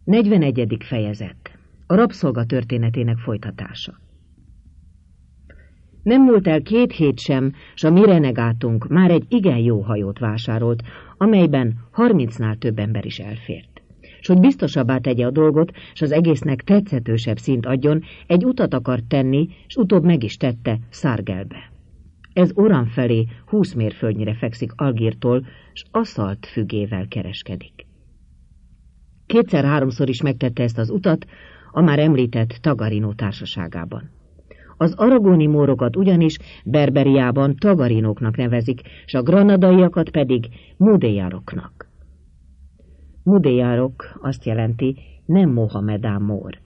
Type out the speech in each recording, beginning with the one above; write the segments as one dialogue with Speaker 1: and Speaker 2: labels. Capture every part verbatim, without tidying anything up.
Speaker 1: negyvenegyedik fejezet. A rabszolga történetének folytatása. Nem múlt el két hét sem, s a mi renegátunk már egy igen jó hajót vásárolt, amelyben harmincnál több ember is elfért. S hogy biztosabbá tegye a dolgot, s az egésznek tetszetősebb színt adjon, egy utat akart tenni, s utóbb meg is tette Szargelbe. Ez Oran felé húsz mérföldnyire fekszik Algírtól, s aszalt fügével kereskedik. Kétszer-háromszor is megtette ezt az utat a már említett Tagarino társaságában. Az aragóni mórokat ugyanis Berberiában Tagarinóknak nevezik, s a granadaiakat pedig Mudéjaroknak. Mudéjarok azt jelenti, nem Mohamedán mór.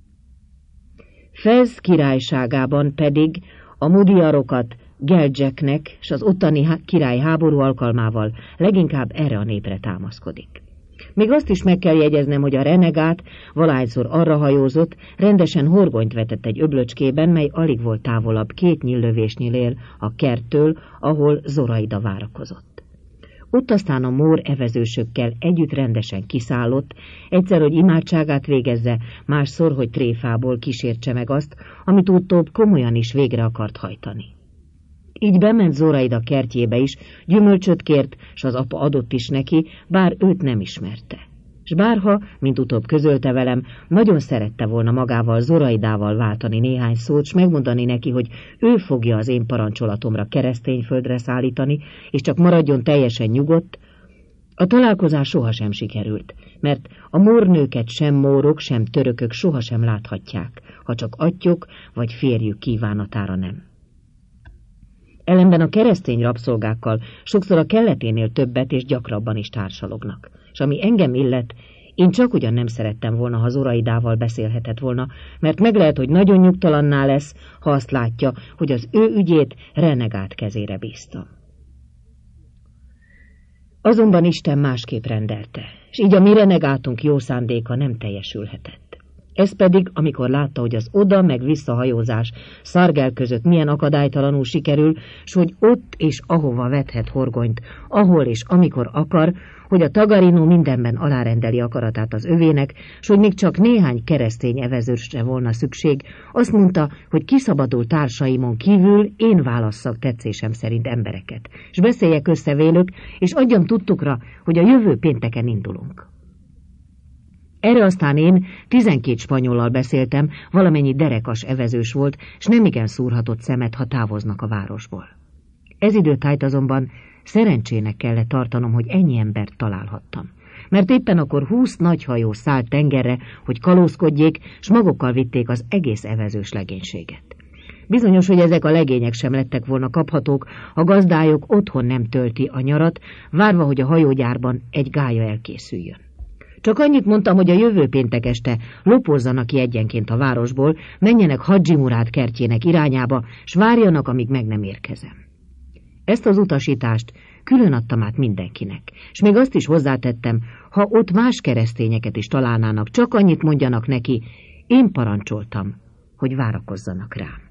Speaker 1: Fez királyságában pedig a Mudiarokat Geldzseknek, s az ottani király háború alkalmával leginkább erre a népre támaszkodik. Még azt is meg kell jegyeznem, hogy a renegát valahányszor arra hajózott, rendesen horgonyt vetett egy öblöcskében, mely alig volt távolabb két nyíllövésnyil él a kerttől, ahol Zoraida várakozott. Ott aztán a mór evezősökkel együtt rendesen kiszállott, egyszer, hogy imádságát végezze, másszor, hogy tréfából kísértse meg azt, amit utóbb komolyan is végre akart hajtani. Így bement Zoraida kertjébe is, gyümölcsöt kért, s az apa adott is neki, bár őt nem ismerte. S bárha, mint utóbb közölte velem, nagyon szerette volna magával Zoraidával váltani néhány szót, s megmondani neki, hogy ő fogja az én parancsolatomra keresztényföldre szállítani, és csak maradjon teljesen nyugodt, a találkozás sohasem sikerült, mert a mórnőket sem mórok, sem törökök sohasem láthatják, ha csak atyok vagy férjük kívánatára nem. Ellenben a keresztény rabszolgákkal sokszor a kelleténél többet és gyakrabban is társalognak. És ami engem illet, én csak ugyan nem szerettem volna, ha Zoraidával beszélhetett volna, mert meg lehet, hogy nagyon nyugtalanná lesz, ha azt látja, hogy az ő ügyét renegát kezére bíztam. Azonban Isten másképp rendelte, és így a mi renegátunk jó szándéka nem teljesülhetett. Ez pedig, amikor látta, hogy az oda meg visszahajózás Szargel között milyen akadálytalanul sikerül, s hogy ott és ahova vethet horgonyt, ahol és amikor akar, hogy a Tagarino mindenben alárendeli akaratát az övének, s hogy még csak néhány keresztény evezősre volna szükség, azt mondta, hogy kiszabadult társaimon kívül én válasszak tetszésem szerint embereket, s beszéljek össze vélük, és adjam tudtukra, hogy a jövő pénteken indulunk. Erre aztán én tizenkét spanyollal beszéltem, valamennyi derekas evezős volt, s nemigen szúrhatott szemet, ha távoznak a városból. Ez időtájt azonban szerencsének kellett tartanom, hogy ennyi embert találhattam. Mert éppen akkor húsz nagy hajó szállt tengerre, hogy kalózkodjék, s magukkal vitték az egész evezős legénységet. Bizonyos, hogy ezek a legények sem lettek volna kaphatók, a gazdájuk otthon nem tölti a nyarat, várva, hogy a hajógyárban egy gálya elkészüljön. Csak annyit mondtam, hogy a jövő péntek este lopózzanak ki egyenként a városból, menjenek Hadzsi Murád kertjének irányába, s várjanak, amíg meg nem érkezem. Ezt az utasítást külön adtam át mindenkinek, és még azt is hozzátettem, ha ott más keresztényeket is találnának, csak annyit mondjanak neki, én parancsoltam, hogy várakozzanak rám.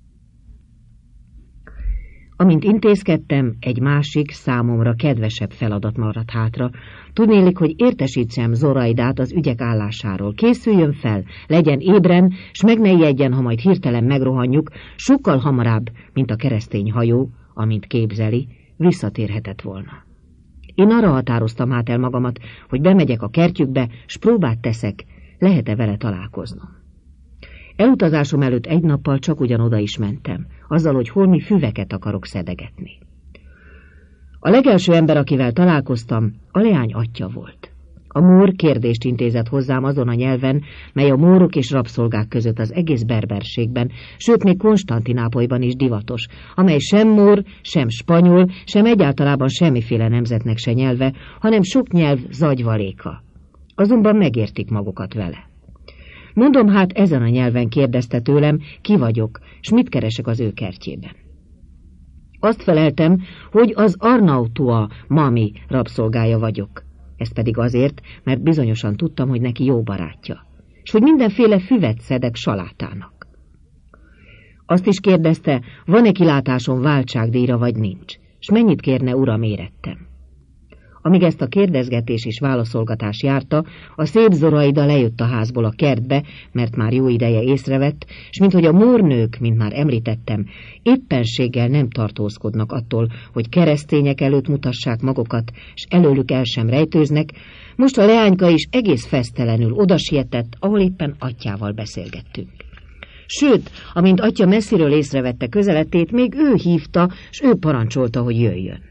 Speaker 1: Amint intézkedtem, egy másik, számomra kedvesebb feladat maradt hátra. Tudnélik, hogy értesítsem Zoraidát az ügyek állásáról. Készüljön fel, legyen ébren, s meg ne ijedjen, ha majd hirtelen megrohanjuk, sokkal hamarabb, mint a keresztény hajó, amint képzeli, visszatérhetett volna. Én arra határoztam át el magamat, hogy bemegyek a kertjükbe, s próbát teszek, lehet-e vele találkoznom. Elutazásom előtt egy nappal csak ugyanoda is mentem, azzal, hogy holmi füveket akarok szedegetni. A legelső ember, akivel találkoztam, a leány atyja volt. A mór kérdést intézett hozzám azon a nyelven, mely a mórok és rabszolgák között az egész berberségben, sőt még Konstantinápolyban is divatos, amely sem mór, sem spanyol, sem egyáltalában semmiféle nemzetnek se nyelve, hanem sok nyelv zagyvaléka. Azonban megértik magukat vele. Mondom, hát ezen a nyelven kérdezte tőlem, ki vagyok, s mit keresek az ő kertjében. Azt feleltem, hogy az Arnautua Mami rabszolgája vagyok. Ez pedig azért, mert bizonyosan tudtam, hogy neki jó barátja, s hogy mindenféle füvet szedek salátának. Azt is kérdezte, van-e kilátásom váltságdíjra vagy nincs, s mennyit kérne uram érettem. Amíg ezt a kérdezgetés és válaszolgatás járta, a szép Zoraida lejött a házból a kertbe, mert már jó ideje észrevett, és minthogy a mórnők, mint már említettem, éppenséggel nem tartózkodnak attól, hogy keresztények előtt mutassák magukat, és előlük el sem rejtőznek, most a leányka is egész fesztelenül odasietett, ahol éppen atyával beszélgettünk. Sőt, amint atya messziről észrevette közeletét, még ő hívta, s ő parancsolta, hogy jöjjön.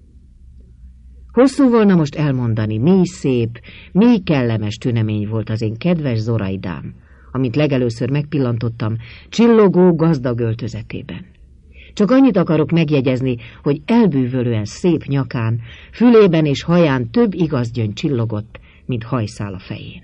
Speaker 1: Hosszú volna most elmondani, mi szép, mi kellemes tünemény volt az én kedves Zoraidám, amit legelőször megpillantottam csillogó gazdag öltözetében. Csak annyit akarok megjegyezni, hogy elbűvölően szép nyakán, fülében és haján több igaz gyöngy csillogott, mint hajszál a fején.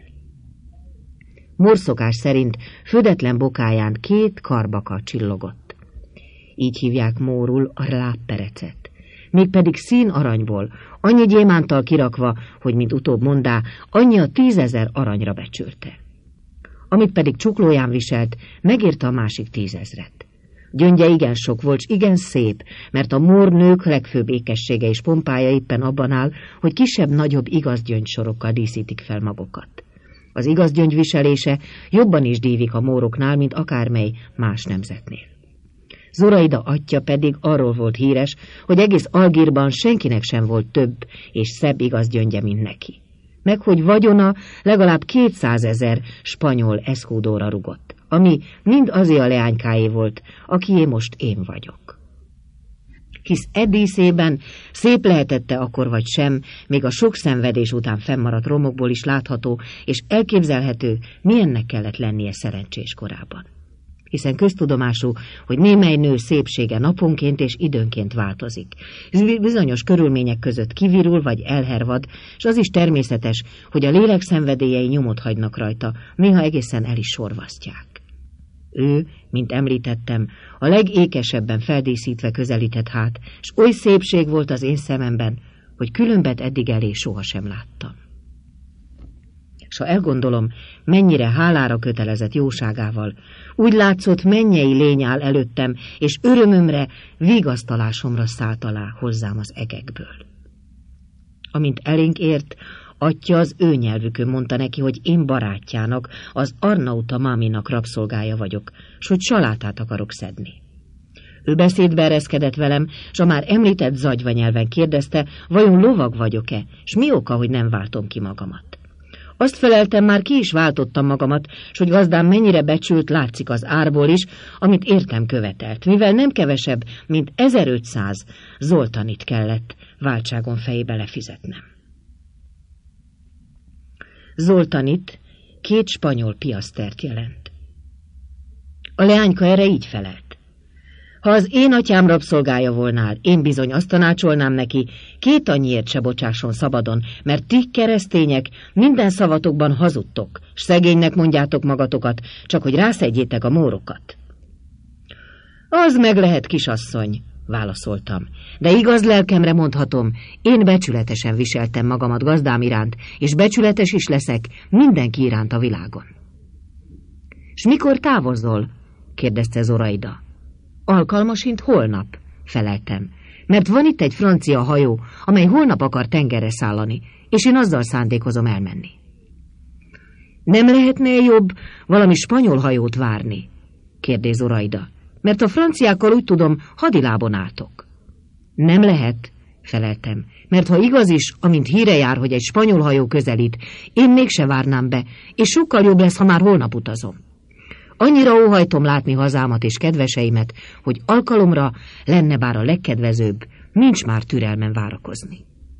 Speaker 1: Morszokás szerint födetlen bokáján két karbaka csillogott. Így hívják mórul a lábperecet. Mégpedig szín aranyból, annyi gyémántal kirakva, hogy mint utóbb mondá, annyi a tízezer aranyra becsülte. Amit pedig csuklóján viselt, megérte a másik tízezret. Gyöngye igen sok volt, s igen szép, mert a mórnők legfőbb ékessége és pompája éppen abban áll, hogy kisebb-nagyobb igaz gyöngysorokkal díszítik fel magukat. Az igaz gyöngy viselése jobban is dívik a móroknál, mint akármely más nemzetnél. Zoraida atya pedig arról volt híres, hogy egész Algírban senkinek sem volt több és szebb igaz gyöngye, mint neki. Meg hogy vagyona legalább kétszázezer spanyol eszkúdóra rugott, ami mind azé a leánykáé volt, akié most én vagyok. Hisz e díszében szép lehetette akkor vagy sem, még a sok szenvedés után fennmaradt romokból is látható, és elképzelhető, milyennek kellett lennie szerencsés korában. Hiszen köztudomású, hogy némely nő szépsége naponként és időnként változik. Bizonyos körülmények között kivirul vagy elhervad, és az is természetes, hogy a lélek szenvedélyei nyomot hagynak rajta, néha egészen el is sorvasztják. Ő, mint említettem, a legékesebben feldíszítve közelített hát, s oly szépség volt az én szememben, hogy különbet eddig elé sohasem láttam. S ha elgondolom, mennyire hálára kötelezett jóságával, úgy látszott, mennyei lény áll előttem, és örömömre, vigasztalásomra szállt alá hozzám az egekből. Amint elénk ért, atya az ő nyelvükön mondta neki, hogy én barátjának, az Arnauta máminak rabszolgája vagyok, s hogy salátát akarok szedni. Ő beszédbe ereszkedett velem, s a már említett zagyva nyelven kérdezte, vajon lovag vagyok-e, s mi oka, hogy nem váltom ki magamat. Azt feleltem, már ki is váltottam magamat, s hogy gazdám mennyire becsült, látszik az árból is, amit értem követelt, mivel nem kevesebb, mint ezerötszáz zoltanit kellett váltságon fejébe lefizetnem. Zoltanit két spanyol piasztert jelent. A leányka erre így felelt. Ha az én atyám rabszolgája volnál, én bizony azt tanácsolnám neki, két annyiért se bocsásson szabadon, mert ti keresztények minden szavatokban hazudtok, s szegénynek mondjátok magatokat, csak hogy rászedjétek a mórokat. Az meg lehet, kisasszony, válaszoltam, de igaz lelkemre mondhatom, én becsületesen viseltem magamat gazdám iránt, és becsületes is leszek mindenki iránt a világon. S mikor távozol? kérdezte Zoraida. Alkalmasint holnap, feleltem, mert van itt egy francia hajó, amely holnap akar tengerre szállani, és én azzal szándékozom elmenni. Nem lehetne jobb valami spanyol hajót várni? kérdez Zoraida, mert a franciákkal úgy tudom, hadilábon álltok. Nem lehet, feleltem, mert ha igaz is, amint híre jár, hogy egy spanyol hajó közelít, én mégse várnám be, és sokkal jobb lesz, ha már holnap utazom. Annyira óhajtom látni hazámat és kedveseimet, hogy alkalomra lenne bár a legkedvezőbb, nincs már türelmen várakozni.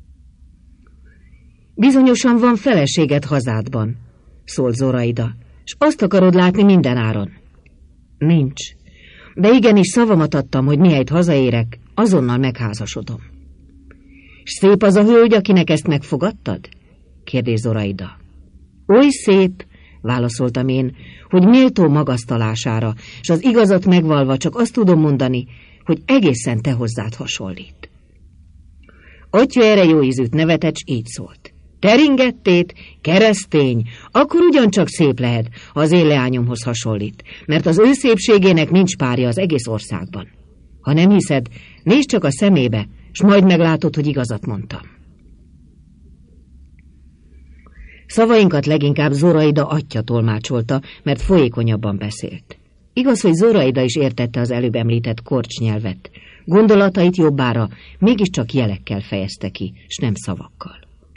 Speaker 1: Bizonyosan van feleséged hazádban, szólt Zoraida, s azt akarod látni minden áron. Nincs, de igenis szavamat adtam, hogy mihelyt hazaérek, azonnal megházasodom. S szép az a hölgy, akinek ezt megfogadtad? kérdez Zoraida. Oly szép, válaszoltam én, hogy méltó magasztalására, s az igazat megvalva csak azt tudom mondani, hogy egészen te hozzád hasonlít. Atya erre jó ízűt nevetett, s így szólt. Teringettét, keresztény, akkor ugyancsak szép lehet, ha az én leányomhoz hasonlít, mert az ő szépségének nincs párja az egész országban. Ha nem hiszed, nézd csak a szemébe, s majd meglátod, hogy igazat mondtam. Szavainkat leginkább Zoraida atya tolmácsolta, mert folyékonyabban beszélt. Igaz, hogy Zoraida is értette az előbb említett korcsnyelvet. Gondolatait jobbára mégiscsak jelekkel fejezte ki, s nem szavakkal.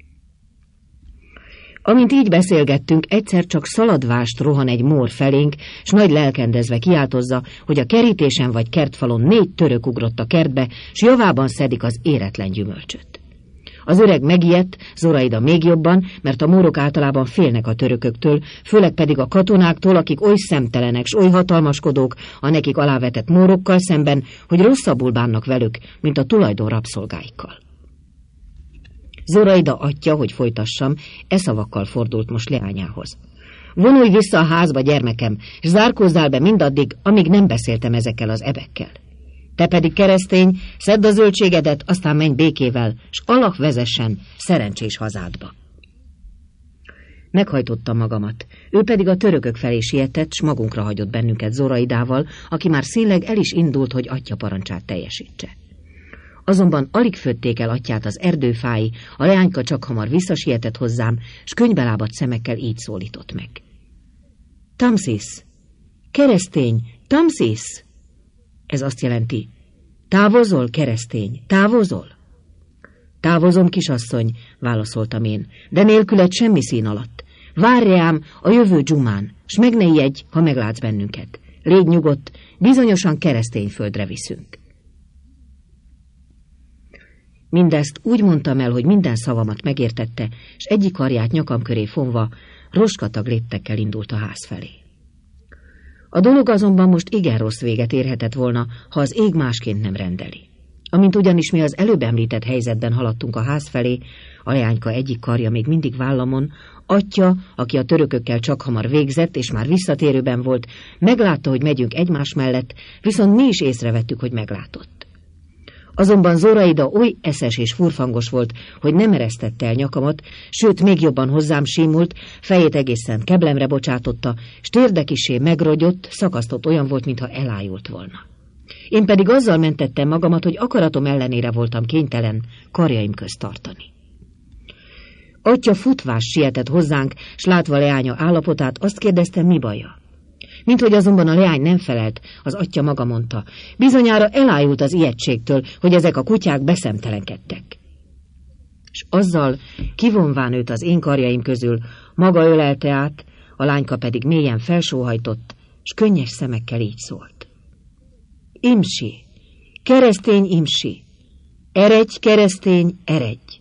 Speaker 1: Amint így beszélgettünk, egyszer csak szaladvást rohan egy mór felénk, s nagy lelkendezve kiáltozza, hogy a kerítésen vagy kertfalon négy török ugrott a kertbe, s javában szedik az éretlen gyümölcsöt. Az öreg megijedt, Zoraida még jobban, mert a mórok általában félnek a törököktől, főleg pedig a katonáktól, akik oly szemtelenek s oly hatalmaskodók a nekik alávetett mórokkal szemben, hogy rosszabbul bánnak velük, mint a tulajdon rabszolgáikkal. Zoraida atya, hogy folytassam, e szavakkal fordult most leányához. Vonulj vissza a házba, gyermekem, és zárkózzál be mindaddig, amíg nem beszéltem ezekkel az ebekkel. Te pedig, keresztény, szedd a zöldségedet, aztán menj békével, s Allah vezessen szerencsés hazádba. Meghajtottam magamat, ő pedig a törökök felé sietett, s magunkra hagyott bennünket Zoraidával, aki már színleg el is indult, hogy atya parancsát teljesítse. Azonban alig fötték el atyát az erdőfái, a leányka csak hamar visszasietett hozzám, s könnybelábadt szemekkel így szólított meg. Tamsis! Keresztény! Tamsis! Ez azt jelenti, távozol, keresztény, távozol? Távozom, kisasszony, válaszoltam én, de nélküled semmi szín alatt. Várj rám a jövő dzsumán, s meg ne ijedj, ha meglátsz bennünket. Légy nyugodt, bizonyosan keresztény földre viszünk. Mindezt úgy mondtam el, hogy minden szavamat megértette, s egyik karját nyakam köré fonva, roskatag léptekkel indult a ház felé. A dolog azonban most igen rossz véget érhetett volna, ha az ég másként nem rendeli. Amint ugyanis mi az előbb említett helyzetben haladtunk a ház felé, a leányka egyik karja még mindig vállamon, atya, aki a törökökkel csak hamar végzett és már visszatérőben volt, meglátta, hogy megyünk egymás mellett, viszont mi is észrevettük, hogy meglátott. Azonban Zoraida oly eszes és furfangos volt, hogy nem eresztette el nyakamat, sőt, még jobban hozzám símult, fejét egészen keblemre bocsátotta, s térde kissé megrogyott, szakasztott, olyan volt, mintha elájult volna. Én pedig azzal mentettem magamat, hogy akaratom ellenére voltam kénytelen karjaim közt tartani. Atya futvás sietett hozzánk, s látva leánya állapotát, azt kérdezte, mi baja. Minthogy azonban a leány nem felelt, az atya maga mondta, bizonyára elájult az ijegységtől, hogy ezek a kutyák beszemtelenkedtek. S azzal, kivonván őt az én karjaim közül, maga ölelte át, a lányka pedig mélyen felsóhajtott, s könnyes szemekkel így szólt. Imsi, keresztény Imsi, eredj, keresztény, eredj.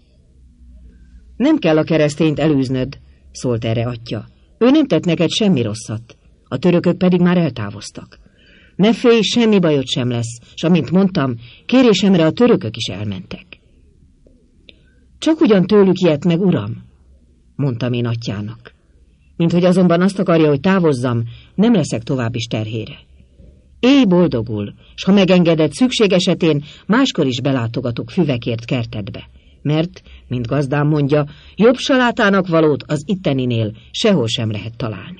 Speaker 1: Nem kell a keresztényt elűznöd, szólt erre atya. Ő nem tett neked semmi rosszat. A törökök pedig már eltávoztak. Ne félj, semmi bajod sem lesz, s amint mondtam, kérésemre a törökök is elmentek. Csak ugyan tőlük ijedt meg, uram, mondtam én atyának. Minthogy azonban azt akarja, hogy távozzam, nem leszek tovább is terhére. Élj boldogul, s ha megengeded, szükség esetén máskor is belátogatok füvekért kertedbe, mert, mint gazdám mondja, jobb salátának valót az itteninél sehol sem lehet találni.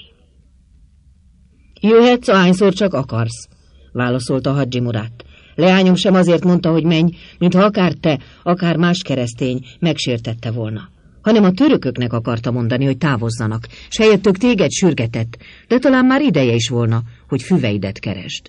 Speaker 1: Jöhetsz, ahányszor csak akarsz, válaszolta Hadzsi Murát. Leányom sem azért mondta, hogy menj, mintha akár te, akár más keresztény megsértette volna, hanem a törököknek akarta mondani, hogy távozzanak, s helyettük téged sürgetett, de talán már ideje is volna, hogy füveidet keresd.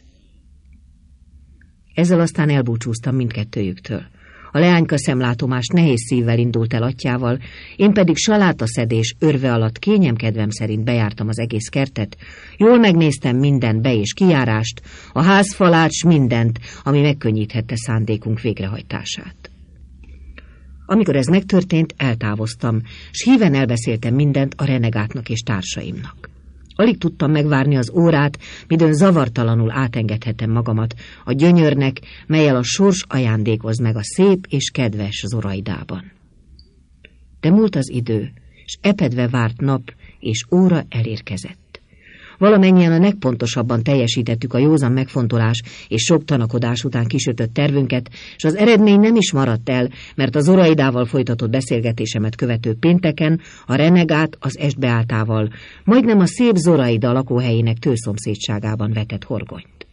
Speaker 1: Ezzel aztán elbúcsúztam mindkettőjüktől. A leányka szemlátomást nehéz szívvel indult el atyával, én pedig salátaszedés örve alatt kényemkedvem szerint bejártam az egész kertet, jól megnéztem minden be- és kijárást, a házfalát s mindent, ami megkönnyíthette szándékunk végrehajtását. Amikor ez megtörtént, eltávoztam, s híven elbeszéltem mindent a renegátnak és társaimnak. Alig tudtam megvárni az órát, midőn zavartalanul átengedhetem magamat a gyönyörnek, mellyel a sors ajándékoz meg a szép és kedves Zoraidában. De múlt az idő, s epedve várt nap és óra elérkezett. Valamennyien a legpontosabban teljesítettük a józan megfontolás és sok tanakodás után kisütött tervünket, és az eredmény nem is maradt el, mert a Zoraidával folytatott beszélgetésemet követő pénteken a renegát az Estbeátával, majdnem a szép Zoraida lakóhelyének tőszomszédságában vetett horgonyt.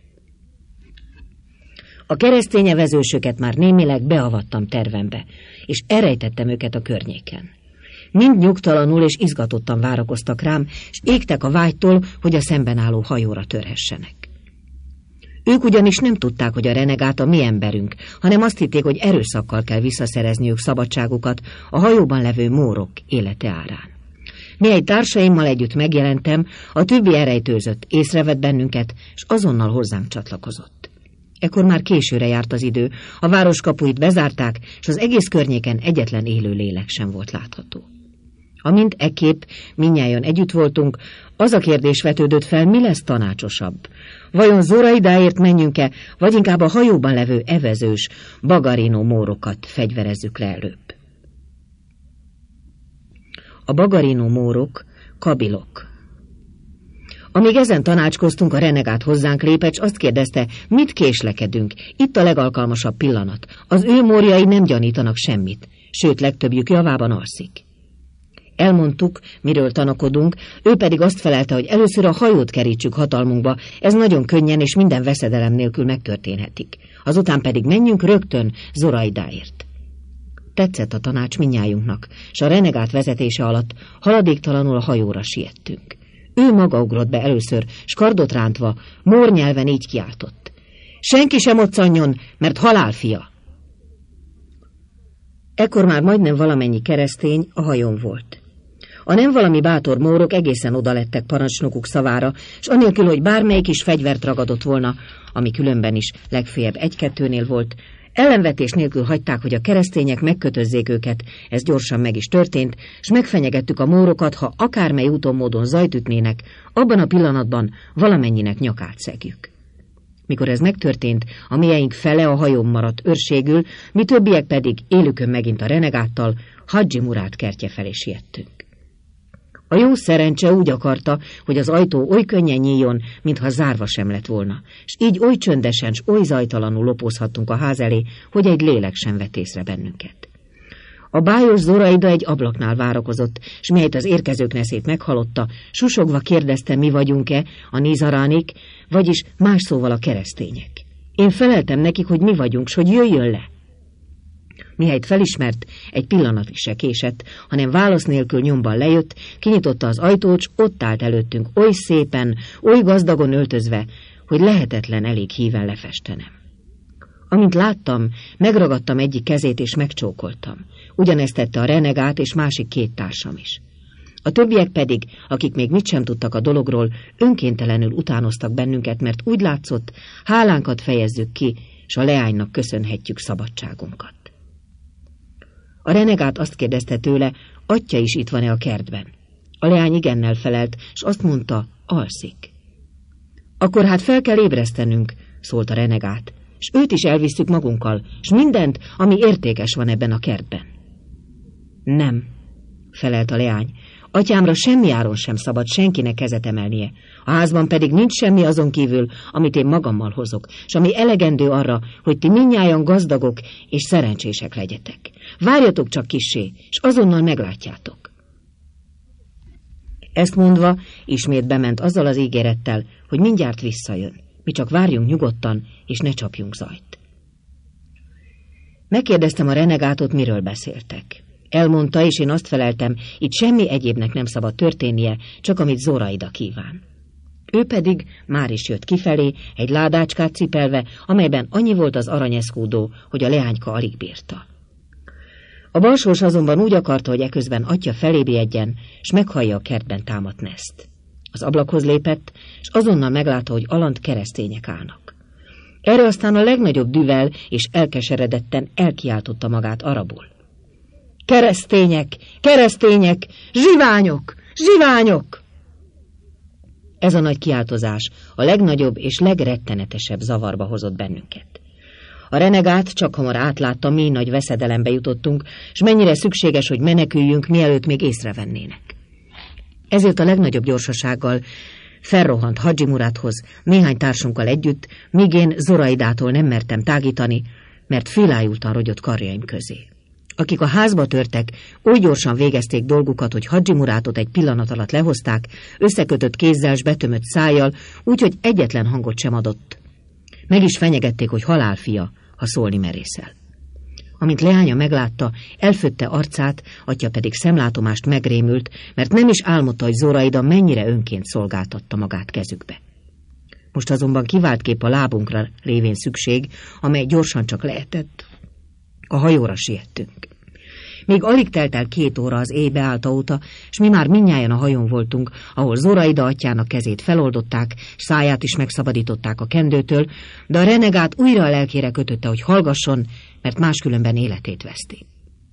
Speaker 1: A keresztény evezősöket már némileg beavattam tervembe, és elrejtettem őket a környéken. Mind nyugtalanul és izgatottan várakoztak rám, és égtek a vágytól, hogy a szemben álló hajóra törhessenek. Ők ugyanis nem tudták, hogy a renegát a mi emberünk, hanem azt hitték, hogy erőszakkal kell visszaszerezniük szabadságukat a hajóban levő mórok élete árán. Mihelyt társaimmal együtt megjelentem, a többi elrejtőzött, észrevett bennünket, és azonnal hozzánk csatlakozott. Ekkor már későre járt az idő, a város kapuit bezárták, és az egész környéken egyetlen élő lélek sem volt látható. Amint ekképp mindnyájan együtt voltunk, az a kérdés vetődött fel, mi lesz tanácsosabb. Vajon Zoraidáért menjünk-e, vagy inkább a hajóban levő evezős, bagarino mórokat fegyverezzük le előbb? A bagarino mórok kabilok. Amíg ezen tanácskoztunk, a renegát hozzánk lépett, s azt kérdezte, mit késlekedünk, itt a legalkalmasabb pillanat. Az ő mórjai nem gyanítanak semmit, sőt, legtöbbjük javában alszik. Elmondtuk, miről tanakodunk, ő pedig azt felelte, hogy először a hajót kerítsük hatalmunkba, ez nagyon könnyen és minden veszedelem nélkül megtörténhetik. Azután pedig menjünk rögtön Zoraidáért. Tetszett a tanács mindnyájunknak, s a renegát vezetése alatt haladéktalanul a hajóra siettünk. Ő maga ugrott be először, s kardot rántva, mór nyelven így kiáltott. Senki sem moccanjon, mert halálfia! Ekkor már majdnem valamennyi keresztény a hajón volt. A nem valami bátor mórok egészen odalettek parancsnokuk szavára, s anélkül, hogy bármelyik is fegyvert ragadott volna, ami különben is legfeljebb egy-kettőnél volt, ellenvetés nélkül hagyták, hogy a keresztények megkötözzék őket, ez gyorsan meg is történt, s megfenyegettük a mórokat, ha akármely úton módon zajt ütnének, abban a pillanatban valamennyinek nyakát szegjük. Mikor ez megtörtént, a mieink fele a hajón maradt őrségül, mi többiek pedig élükön megint a renegáttal Hadzsi Murát kertje felé siettünk. A jó szerencse úgy akarta, hogy az ajtó oly könnyen nyíljon, mintha zárva sem lett volna, s így oly csöndesen s oly zajtalanul lopózhattunk a ház elé, hogy egy lélek sem vett észre bennünket. A bájos Zoraida egy ablaknál várakozott, s mihelyt az érkezők neszét meghallotta, susogva kérdezte, mi vagyunk-e, a nizaránik, vagyis más szóval a keresztények. Én feleltem nekik, hogy mi vagyunk, s hogy jöjjön le. Mihelyt felismert, egy pillanat is se késett, hanem válasz nélkül nyomban lejött, kinyitotta az ajtót, s ott állt előttünk oly szépen, oly gazdagon öltözve, hogy lehetetlen elég híven lefestenem. Amint láttam, megragadtam egyik kezét és megcsókoltam. Ugyanezt tette a renegát és másik két társam is. A többiek pedig, akik még mit sem tudtak a dologról, önkéntelenül utánoztak bennünket, mert úgy látszott, hálánkat fejezzük ki, s a leánynak köszönhetjük szabadságunkat. A renegát azt kérdezte tőle, atya is itt van-e a kertben. A leány igennel felelt, s azt mondta, alszik. Akkor hát fel kell ébresztenünk, szólt a renegát, s őt is elvisszük magunkkal, s mindent, ami értékes van ebben a kertben. Nem, felelt a leány, atyámra semmi áron sem szabad senkinek kezet emelnie, a házban pedig nincs semmi azon kívül, amit én magammal hozok, s ami elegendő arra, hogy ti mindnyájan gazdagok és szerencsések legyetek. Várjatok csak kissé, s azonnal meglátjátok. Ezt mondva, ismét bement azzal az ígérettel, hogy mindjárt visszajön. Mi csak várjunk nyugodtan, és ne csapjunk zajt. Megkérdeztem a renegátot, miről beszéltek. Elmondta, és én azt feleltem, itt semmi egyébnek nem szabad történnie, csak amit Zoraida kíván. Ő pedig már is jött kifelé, egy ládácskát cipelve, amelyben annyi volt az aranyeszkúdó, hogy a leányka alig bírta. A balsós azonban úgy akarta, hogy eközben atya felébjedjen, s meghallja a kertben támadt neszt. Az ablakhoz lépett, és azonnal meglátta, hogy alant keresztények állnak. Erre aztán a legnagyobb düvel és elkeseredetten elkiáltotta magát arabul. Keresztények! Keresztények! Zsiványok! Zsiványok! Ez a nagy kiáltozás a legnagyobb és legrettenetesebb zavarba hozott bennünket. A renegát csak hamar átlátta, mi nagy veszedelembe jutottunk, és mennyire szükséges, hogy meneküljünk, mielőtt még észrevennének. Ezért a legnagyobb gyorsasággal felrohant Hadzsi Muráthoz, néhány társunkkal együtt, míg én Zoraidától nem mertem tágítani, mert félájultan rogyott karjaim közé. Akik a házba törtek, oly gyorsan végezték dolgukat, hogy Hadzsi Murátot egy pillanat alatt lehozták, összekötött kézzel s betömött szájjal, úgyhogy egyetlen hangot sem adott. Meg is fenyegették, hogy halálfia, ha szólni merészel. Amint leánya meglátta, elfötte arcát, atya pedig szemlátomást megrémült, mert nem is álmodta, hogy Zoraida mennyire önként szolgáltatta magát kezükbe. Most azonban kivált kép a lábunkra révén szükség, amely gyorsan csak lehetett. A hajóra siettünk. Még alig telt el két óra az éj beállta óta, s mi már mindnyájan a hajón voltunk, ahol Zoraida atyának kezét feloldották, száját is megszabadították a kendőtől, de a renegát újra a lelkére kötötte, hogy hallgasson, mert máskülönben életét veszti.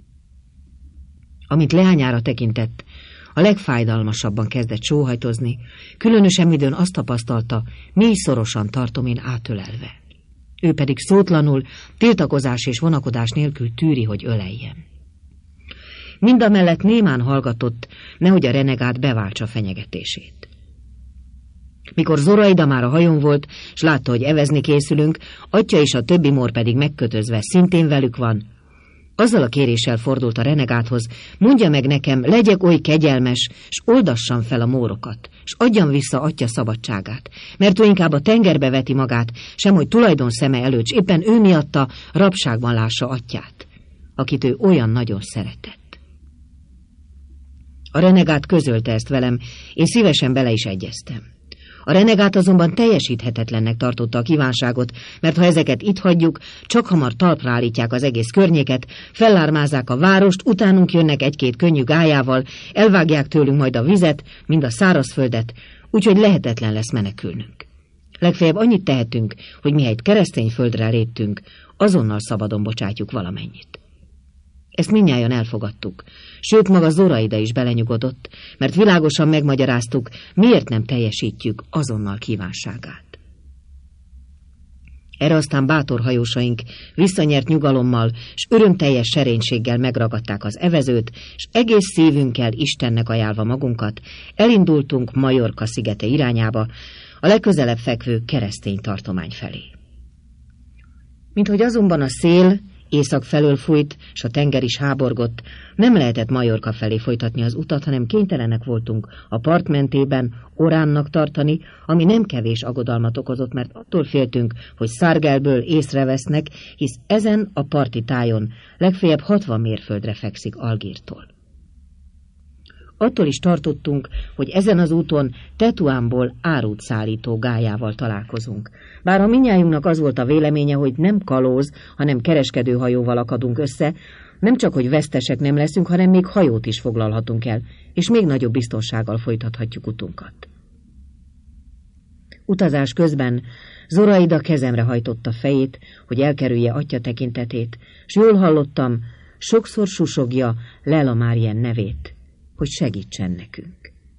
Speaker 1: Amint leányára tekintett, a legfájdalmasabban kezdett sóhajtozni, különösen midőn azt tapasztalta, mély szorosan tartom én átölelve. Ő pedig szótlanul, tiltakozás és vonakodás nélkül tűri, hogy öleljen. Mindamellett némán hallgatott, nehogy a renegát beváltsa fenyegetését. Mikor Zoraida már a hajón volt, s látta, hogy evezni készülünk, atya és a többi mór pedig megkötözve szintén velük van, azzal a kéréssel fordult a renegáthoz, mondja meg nekem, legyek oly kegyelmes, s oldassam fel a mórokat, s adjam vissza atya szabadságát, mert ő inkább a tengerbe veti magát, sem hogy tulajdon szeme előtt, s éppen ő miatta rabságban lássa atyát, akit ő olyan nagyon szeretett. A renegát közölte ezt velem, én szívesen bele is egyeztem. A renegát azonban teljesíthetetlennek tartotta a kívánságot, mert ha ezeket itt hagyjuk, csak hamar talpra állítják az egész környéket, fellármázzák a várost, utánunk jönnek egy-két könnyű gályával, elvágják tőlünk majd a vizet, mind a szárazföldet, úgyhogy lehetetlen lesz menekülnünk. Legfeljebb annyit tehetünk, hogy mihelyt keresztény földre léptünk, azonnal szabadon bocsátjuk valamennyit. Ezt mindnyájan elfogadtuk, sőt maga Zoraida is belenyugodott, mert világosan megmagyaráztuk, miért nem teljesítjük azonnal kívánságát. Erre aztán bátor hajósaink visszanyert nyugalommal s örömteljes serénységgel megragadták az evezőt, s egész szívünkkel Istennek ajánlva magunkat, elindultunk Majorka szigete irányába, a legközelebb fekvő keresztény tartomány felé. Minthogy azonban a szél észak felől fújt, s a tenger is háborgott, nem lehetett Majorka felé folytatni az utat, hanem kénytelenek voltunk a part mentében Oránnak tartani, ami nem kevés aggodalmat okozott, mert attól féltünk, hogy Szargelből észrevesznek, hisz ezen a parti tájon legfeljebb hatvan mérföldre fekszik Algírtól. Attól is tartottunk, hogy ezen az úton Tetuánból árut szállító gályával találkozunk. Bár a mindnyájunknak az volt a véleménye, hogy nem kalóz, hanem kereskedőhajóval akadunk össze, nem csak, hogy vesztesek nem leszünk, hanem még hajót is foglalhatunk el, és még nagyobb biztonsággal folytathatjuk utunkat. Utazás közben Zoraida kezemre hajtotta fejét, hogy elkerülje atya tekintetét, s jól hallottam, sokszor susogja Lela Márien nevét, hogy segítsen nekünk.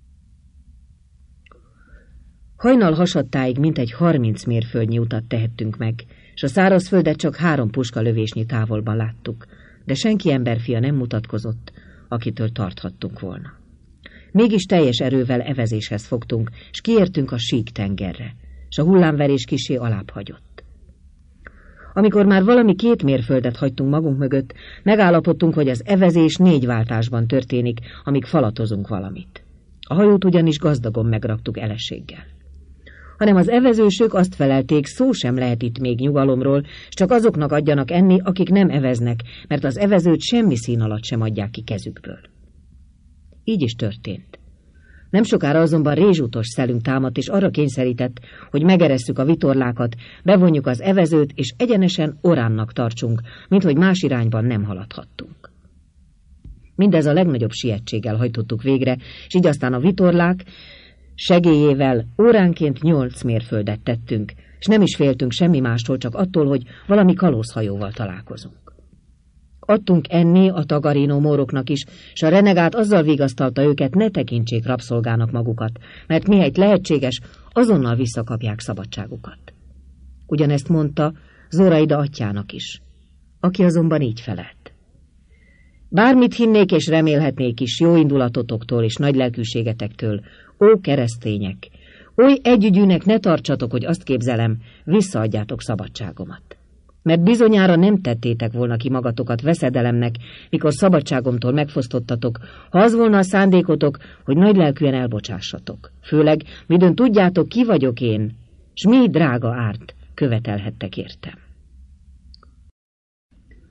Speaker 1: Hajnal hasadtáig mintegy harminc mérföldnyi utat tehettünk meg, s a szárazföldet csak három puskalövésnyi távolban láttuk, de senki emberfia nem mutatkozott, akitől tarthattunk volna. Mégis teljes erővel evezéshez fogtunk, s kiértünk a sík tengerre, s a hullámverés kissé alább hagyott. Amikor már valami két mérföldet hagytunk magunk mögött, megállapodtunk, hogy az evezés négy váltásban történik, amíg falatozunk valamit. A hajót ugyanis gazdagon megraktuk elességgel. Hanem az evezősök azt felelték, szó sem lehet itt még nyugalomról, s csak azoknak adjanak enni, akik nem eveznek, mert az evezőt semmi szín alatt sem adják ki kezükből. Így is történt. Nem sokára azonban rézsútos szelünk támadt, és arra kényszerített, hogy megeresszük a vitorlákat, bevonjuk az evezőt, és egyenesen Oránnak tartsunk, minthogy más irányban nem haladhattunk. Mindez a legnagyobb sietséggel hajtottuk végre, és így aztán a vitorlák segélyével óránként nyolc mérföldet tettünk, és nem is féltünk semmi mástól, csak attól, hogy valami kalózhajóval találkozunk. Adtunk enni a tagarínó móroknak is, s a renegát azzal vigasztalta őket, ne tekintsék rabszolgának magukat, mert mihelyt lehetséges, azonnal visszakapják szabadságukat. Ugyanezt mondta Zoraida atyának is, aki azonban így felelt. Bármit hinnék és remélhetnék is jó indulatotoktól és nagy lelkűségetektől, ó keresztények, oly együgyűnek ne tartsatok, hogy azt képzelem, visszaadjátok szabadságomat. Mert bizonyára nem tettétek volna ki magatokat veszedelemnek, mikor szabadságomtól megfosztottatok, ha az volna a szándékotok, hogy nagylelkűen elbocsássatok. Főleg, midőn tudjátok, ki vagyok én, s mi drága árt követelhettek értem.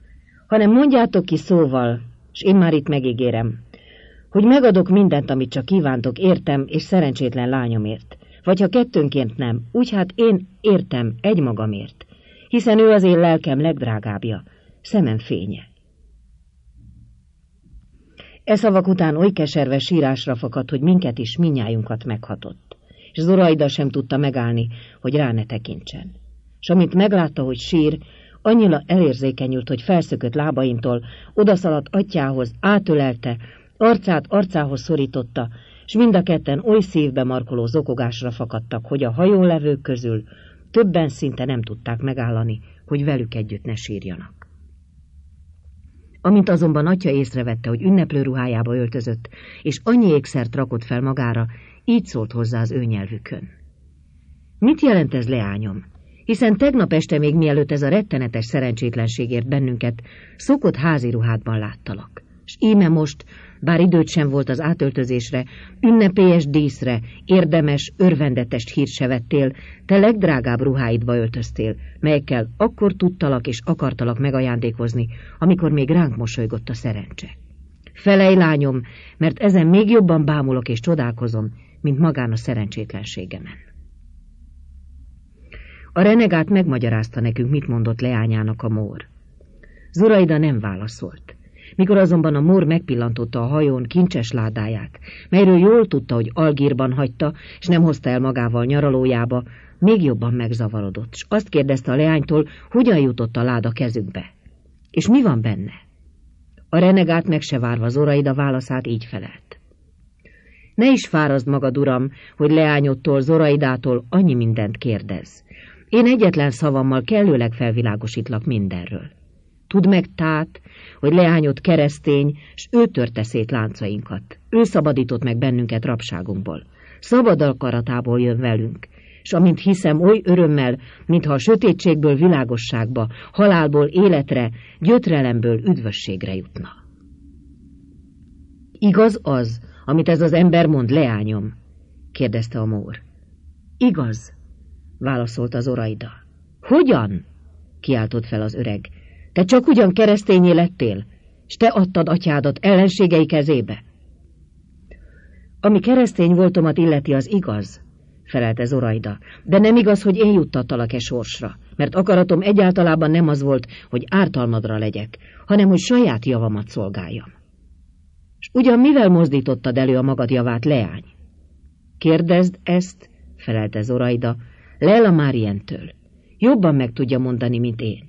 Speaker 1: hanem mondjátok ki szóval, s én már itt megígérem, hogy megadok mindent, amit csak kívántok értem és szerencsétlen lányomért. Vagy ha kettőnként nem, úgy hát én értem egymagamért, hiszen ő az én lelkem legdrágábbja, szemem fénye. E szavak után oly keserve sírásra fakadt, hogy minket is, minnyájunkat meghatott, és Zoraida sem tudta megállni, hogy rá ne tekintsen. S amint meglátta, hogy sír, annyira elérzékenyült, hogy felszökött lábaimtól, odaszaladt atyához, átölelte, arcát arcához szorította, s mind a ketten oly szívbe markoló zokogásra fakadtak, hogy a hajón levők közül többen szinte nem tudták megállani, hogy velük együtt ne sírjanak. Amint azonban atya észrevette, hogy ünneplő ruhájába öltözött, és annyi ékszert rakott fel magára, így szólt hozzá az ő nyelvükön. Mit jelent ez, leányom? Hiszen tegnap este még mielőtt ez a rettenetes szerencsétlenség ért bennünket, szokott házi ruhádban láttalak. S íme most, bár időt sem volt az átöltözésre, ünnepélyes díszre, érdemes, örvendetes hírt se vettél, te legdrágább ruháidba öltöztél, melyekkel akkor tudtalak és akartalak megajándékozni, amikor még ránk mosolygott a szerencse. Felej, lányom, mert ezen még jobban bámulok és csodálkozom, mint magán a szerencsétlenségemen. A renegát megmagyarázta nekünk, mit mondott leányának a mór. Zoraida nem válaszolt. Mikor azonban a mór megpillantotta a hajón kincses ládáját, melyről jól tudta, hogy Algírban hagyta, és nem hozta el magával nyaralójába, még jobban megzavarodott, s azt kérdezte a leánytól, hogyan jutott a láda kezükbe. És mi van benne? A renegát meg se várva Zoraida válaszát így felelt. Ne is fárazd magad, uram, hogy leányodtól, Zoraidától annyi mindent kérdez. Én egyetlen szavammal kellőleg felvilágosítlak mindenről. Tudd meg, tát, hogy leányod keresztény, s ő törte szét láncainkat. Ő szabadított meg bennünket rabságunkból. Szabad akaratából jön velünk, s amint hiszem, oly örömmel, mintha a sötétségből világosságba, halálból életre, gyötrelemből üdvösségre jutna. Igaz az, amit ez az ember mond, leányom? Kérdezte a mór. Igaz, válaszolta Zoraida. Hogyan? Kiáltott fel az öreg. Te csak ugyan keresztényé lettél, s te adtad atyádat ellenségei kezébe. Ami keresztény voltomat illeti, az igaz, felelte Zoraida, de nem igaz, hogy én juttattalak-e sorsra, mert akaratom egyáltalában nem az volt, hogy ártalmadra legyek, hanem hogy saját javamat szolgáljam. S ugyan mivel mozdítottad elő a magad javát, leány? Kérdezd ezt, felelte Zoraida, Lela Marientől. Jobban meg tudja mondani, mint én.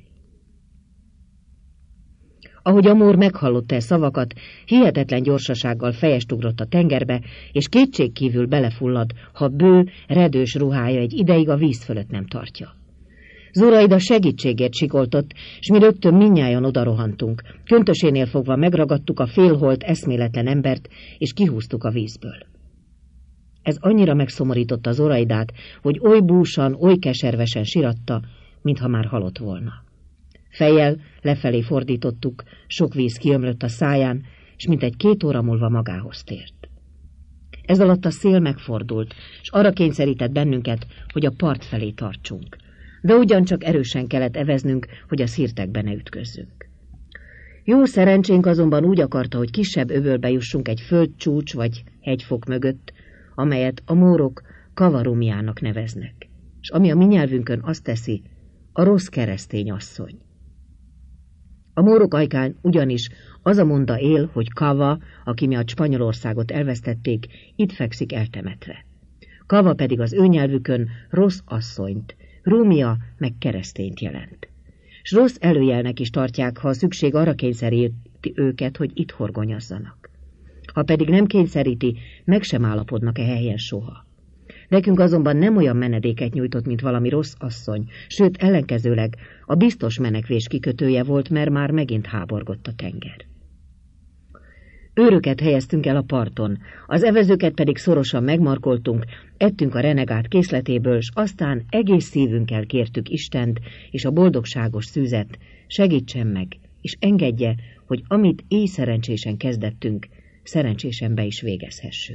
Speaker 1: Ahogy a mór meghallotta e szavakat, hihetetlen gyorsasággal fejest ugrott a tengerbe, és kétségkívül belefullad, ha bő, redős ruhája egy ideig a víz fölött nem tartja. Zoraida segítségért sikoltott, s mi rögtön mindnyájan odarohantunk. Köntösénél fogva megragadtuk a félholt, eszméletlen embert, és kihúztuk a vízből. Ez annyira megszomorította Zoraidát, hogy oly búsan, oly keservesen siratta, mintha már halott volna. Fejjel lefelé fordítottuk, sok víz kiömlött a száján, s mintegy két óra múlva magához tért. Ez alatt a szél megfordult, s arra kényszerített bennünket, hogy a part felé tartsunk. De ugyancsak erősen kellett eveznünk, hogy a szirtekbe ne ütközzünk. Jó szerencsénk azonban úgy akarta, hogy kisebb öbölbe jussunk egy földcsúcs vagy hegyfok mögött, amelyet a mórok Kavarumjának neveznek, és ami a mi nyelvünkön azt teszi, a rossz keresztény asszony. A mórok ajkán ugyanis az a monda él, hogy Kava, aki miatt Spanyolországot elvesztették, itt fekszik eltemetve. Kava pedig az ő nyelvükön rossz asszonyt, Rumia meg keresztényt jelent. S rossz előjelnek is tartják, ha a szükség arra kényszeríti őket, hogy itt horgonyazzanak. Ha pedig nem kényszeríti, meg sem állapodnak e helyen soha. Nekünk azonban nem olyan menedéket nyújtott, mint valami rossz asszony, sőt ellenkezőleg a biztos menekvés kikötője volt, mert már megint háborgott a tenger. Őröket helyeztünk el a parton, az evezőket pedig szorosan megmarkoltunk, ettünk a renegát készletéből, s aztán egész szívünkkel kértük Istent és a boldogságos szűzet, segítsen meg, és engedje, hogy amit éj szerencsésen kezdettünk, szerencsésen be is végezhessük.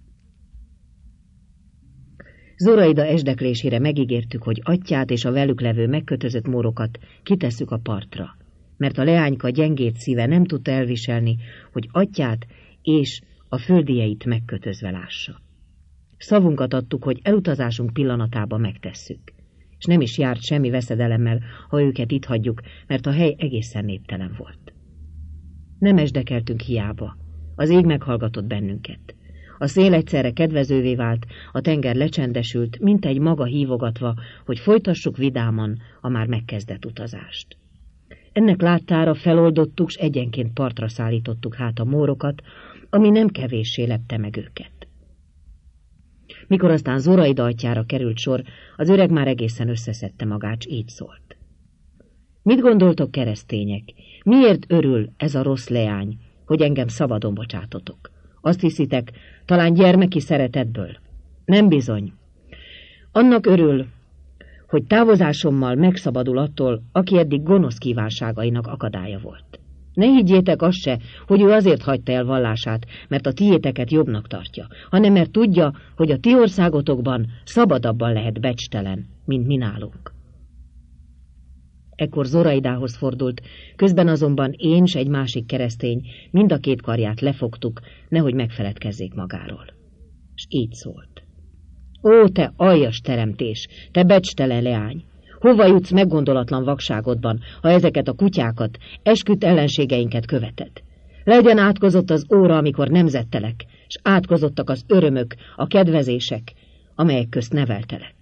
Speaker 1: Zoraida esdeklésére megígértük, hogy atyát és a velük levő megkötözött mórokat kitesszük a partra. mert a leányka gyengét szíve nem tudta elviselni, hogy atyját és a földieit megkötözve lássa. Szavunkat adtuk, hogy elutazásunk pillanatában megtesszük, és nem is járt semmi veszedelemmel, ha őket itt hagyjuk, mert a hely egészen néptelen volt. Nem esdekeltünk hiába, az ég meghallgatott bennünket. A szél egyszerre kedvezővé vált, a tenger lecsendesült, mint egy maga hívogatva, hogy folytassuk vidáman a már megkezdett utazást. Ennek láttára feloldottuk, s egyenként partra szállítottuk hát a mórokat, ami nem kevéssé lepte meg őket. Mikor aztán Zoraida atyjára került sor, az öreg már egészen összeszedte magát, s így szólt. Mit gondoltok, keresztények? Miért örül ez a rossz leány, hogy engem szabadon bocsátotok? Azt hiszitek, talán gyermeki szeretetből? Nem bizony. Annak örül, hogy távozásommal megszabadul attól, aki eddig gonosz kívánságainak akadálya volt. Ne higgyétek azt se, hogy ő azért hagyta el vallását, mert a tiéteket jobbnak tartja, hanem mert tudja, hogy a ti országotokban szabadabban lehet becstelen, mint mi nálunk. Ekkor Zoraidához fordult, közben azonban én s egy másik keresztény mind a két karját lefogtuk, nehogy megfeledkezzék magáról. S így szólt. Ó, te aljas teremtés, te becstelen leány! Hova jutsz meggondolatlan vakságodban, ha ezeket a kutyákat, esküdt ellenségeinket követed? Legyen átkozott az óra, amikor nemzettelek, s átkozottak az örömök, a kedvezések, amelyek közt neveltelek.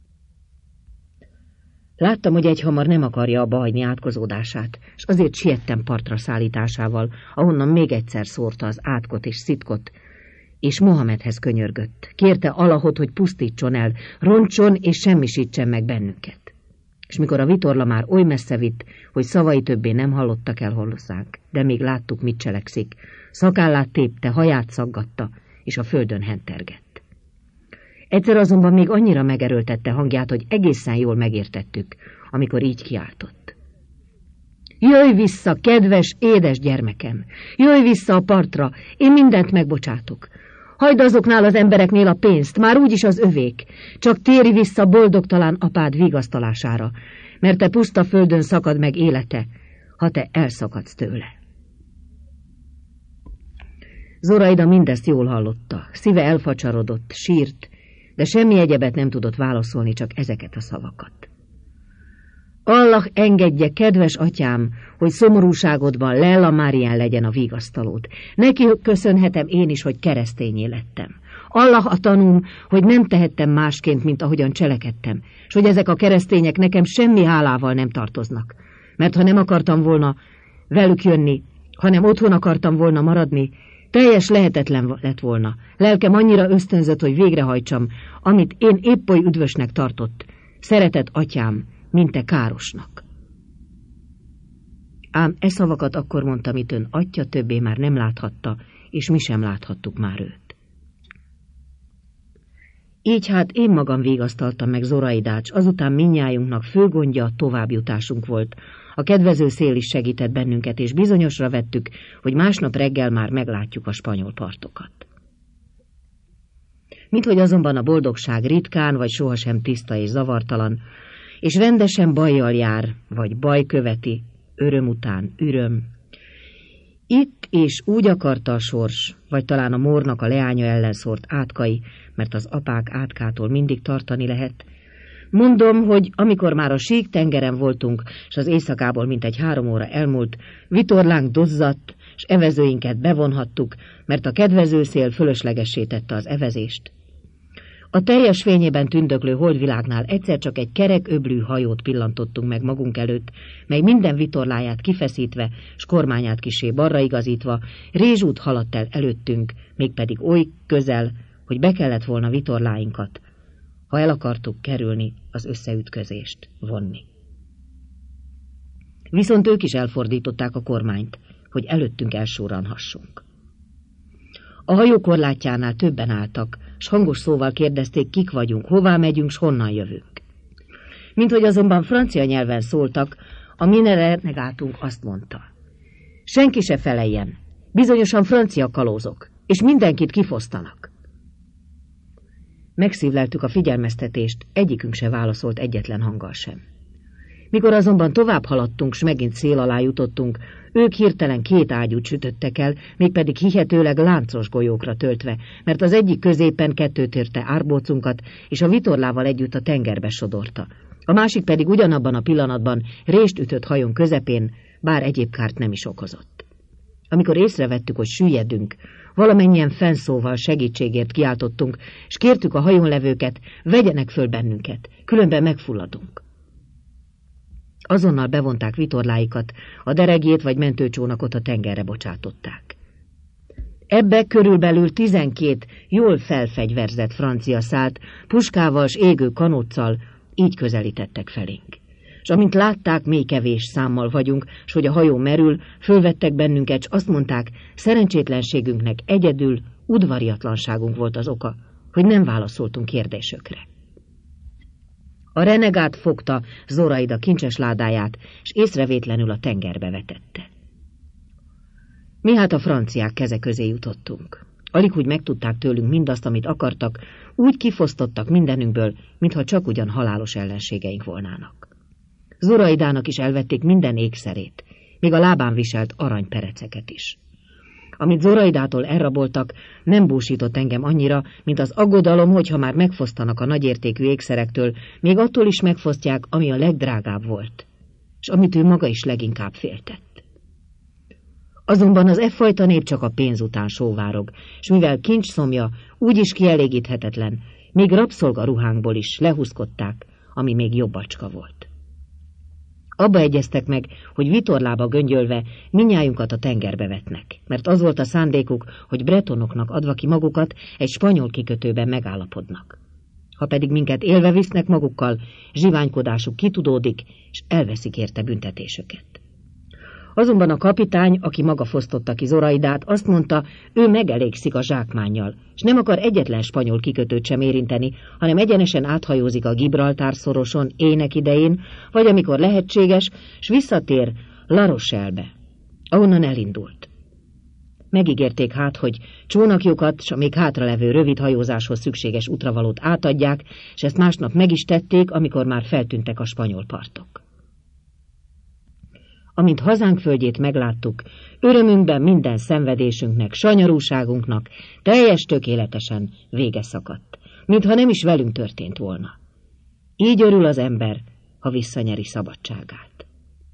Speaker 1: Láttam, hogy egyhamar nem akarja abba hagyni átkozódását, s azért siettem partra szállításával, ahonnan még egyszer szórta az átkot és szitkot, és Mohamedhez könyörgött. Kérte Allahot, hogy pusztítson el, roncson és semmisítsen meg bennünket. És mikor a vitorla már oly messze vitt, hogy szavai többé nem hallottak el hozzánk, de még láttuk, mit cselekszik, szakállát tépte, haját szaggatta, és a földön hentergett. Egyszer azonban még annyira megerőltette hangját, hogy egészen jól megértettük, amikor így kiáltott. Jöjj vissza, kedves, édes gyermekem! Jöjj vissza a partra, én mindent megbocsátok. Hagyd azoknál az embereknél a pénzt, már úgyis az övék. Csak térj vissza boldogtalan apád vigasztalására, mert te puszta földön szakad meg élete, ha te elszakadsz tőle. Zoraida mindezt jól hallotta, szíve elfacsarodott, sírt, de semmi egyebet nem tudott válaszolni, csak ezeket a szavakat. Allah engedje, kedves atyám, hogy szomorúságodban Lella Márián legyen a vigasztalód. Neki köszönhetem én is, hogy keresztényé lettem. Allah a tanúm, hogy nem tehettem másként, mint ahogyan cselekedtem, és hogy ezek a keresztények nekem semmi hálával nem tartoznak. Mert ha nem akartam volna velük jönni, hanem otthon akartam volna maradni, teljes lehetetlen lett volna. Lelkem annyira ösztönzött, hogy végrehajtsam, amit én épp oly üdvösnek tartott. Szeretett atyám, mint te károsnak. Ám e szavakat akkor mondta, mit ön atya többé már nem láthatta, és mi sem láthattuk már őt. Így hát én magam vigasztaltam meg Zoraidát, s azután mindnyájunknak fő gondja a továbbjutásunk volt. A kedvező szél is segített bennünket, és bizonyosra vettük, hogy másnap reggel már meglátjuk a spanyol partokat. Minthogy azonban a boldogság ritkán, vagy sohasem tiszta és zavartalan, és rendesen bajjal jár, vagy baj követi, öröm után üröm. Itt és úgy akarta a sors, vagy talán a mórnak a leánya ellen szórt átkai, mert az apák átkától mindig tartani lehet. Mondom, hogy amikor már a sík tengeren voltunk, s az éjszakából mintegy három óra elmúlt, vitorlánk dozzadt, s evezőinket bevonhattuk, mert a kedvező szél fölöslegessé tette az evezést. A teljes fényében tündöklő holdvilágnál egyszer csak egy kerek öblű hajót pillantottunk meg magunk előtt, mely minden vitorláját kifeszítve, s kormányát kissé balra igazítva, rézsút haladt el előttünk, mégpedig oly közel, hogy be kellett volna vitorláinkat, ha el akartuk kerülni az összeütközést, vonni. Viszont ők is elfordították a kormányt, hogy előttünk elsorranhassunk. A hajó korlátjánál többen álltak, s hangos szóval kérdezték, kik vagyunk, hová megyünk, s honnan jövünk. Minthogy azonban francia nyelven szóltak, a mi renegátunk azt mondta. Senki se feleljen, bizonyosan francia kalózok, és mindenkit kifosztanak. Megszívleltük a figyelmeztetést, egyikünk se válaszolt egyetlen hanggal sem. Mikor azonban tovább haladtunk, s megint szél alá jutottunk, ők hirtelen két ágyút sütöttek el, mégpedig hihetőleg láncos golyókra töltve, mert az egyik középen kettőt érte árbócunkat, és a vitorlával együtt a tengerbe sodorta. A másik pedig ugyanabban a pillanatban rést ütött hajón közepén, bár egyéb kárt nem is okozott. Amikor észrevettük, hogy süllyedünk, valamennyien fennszóval segítségért kiáltottunk, és kértük a hajón levőket, vegyenek föl bennünket, különben megfulladunk. Azonnal bevonták vitorláikat, a deregjét vagy mentőcsónakot a tengerre bocsátották. Ebbe körülbelül tizenkét jól felfegyverzett francia szállt, puskával s égő kanóccal, így közelítettek felénk. És amint látták, mély kevés számmal vagyunk, s hogy a hajó merül, fölvettek bennünket, s azt mondták, szerencsétlenségünknek egyedül udvariatlanságunk volt az oka, hogy nem válaszoltunk kérdésökre. A renegát fogta Zoraida kincses ládáját, és észrevétlenül a tengerbe vetette. Mi hát a franciák keze közé jutottunk. Alig úgy megtudták tőlünk mindazt, amit akartak, úgy kifosztottak mindenünkből, mintha csak ugyan halálos ellenségeink volnának. Zoraidának is elvették minden ékszerét, még a lábán viselt aranypereceket is. Amit Zoraidától elraboltak, nem búsított engem annyira, mint az aggodalom, hogyha már megfosztanak a nagyértékű ékszerektől, még attól is megfosztják, ami a legdrágább volt, és amit ő maga is leginkább féltett. Azonban az e fajta nép csak a pénz után sóvárog, és mivel kincs szomja úgyis kielégíthetetlen, még rabszolga ruhánkból is lehúzkodták, ami még jobbacska volt. Abba egyeztek meg, hogy vitorlába göngyölve mindnyájunkat a tengerbe vetnek, mert az volt a szándékuk, hogy bretonoknak adva ki magukat egy spanyol kikötőben megállapodnak. Ha pedig minket élve visznek magukkal, zsiványkodásuk kitudódik, és elveszik érte büntetésüket. Azonban a kapitány, aki maga fosztotta ki Zoraidát, azt mondta, ő megelégszik a zsákmánnyal, és nem akar egyetlen spanyol kikötőt sem érinteni, hanem egyenesen áthajózik a Gibraltár szoroson ének idején, vagy amikor lehetséges, s visszatér La Rochelle-be, ahonnan elindult. Megígérték hát, hogy csónakjukat, s a még hátralevő rövid hajózáshoz szükséges útravalót átadják, és ezt másnap meg is tették, amikor már feltűntek a spanyol partok. Amint hazánk földjét megláttuk, örömünkben minden szenvedésünknek, sanyarúságunknak teljes tökéletesen vége szakadt, mintha nem is velünk történt volna. Így örül az ember, ha visszanyeri szabadságát.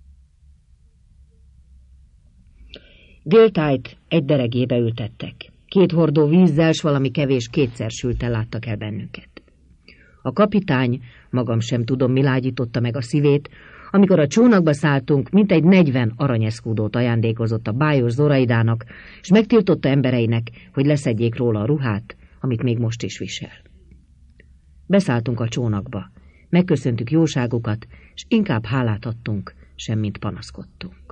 Speaker 1: Déltájt egy deregébe ültettek. Két hordó vízzel s valami kevés kétszer sültel láttak el bennünket. A kapitány, magam sem tudom, mi lágyította meg a szívét, amikor a csónakba szálltunk, mintegy negyven aranyeszkúdót ajándékozott a bájos Zoraidának, és megtiltotta embereinek, hogy leszedjék róla a ruhát, amit még most is visel. Beszálltunk a csónakba, megköszöntük jóságukat, és inkább hálát adtunk, semmint panaszkodtunk.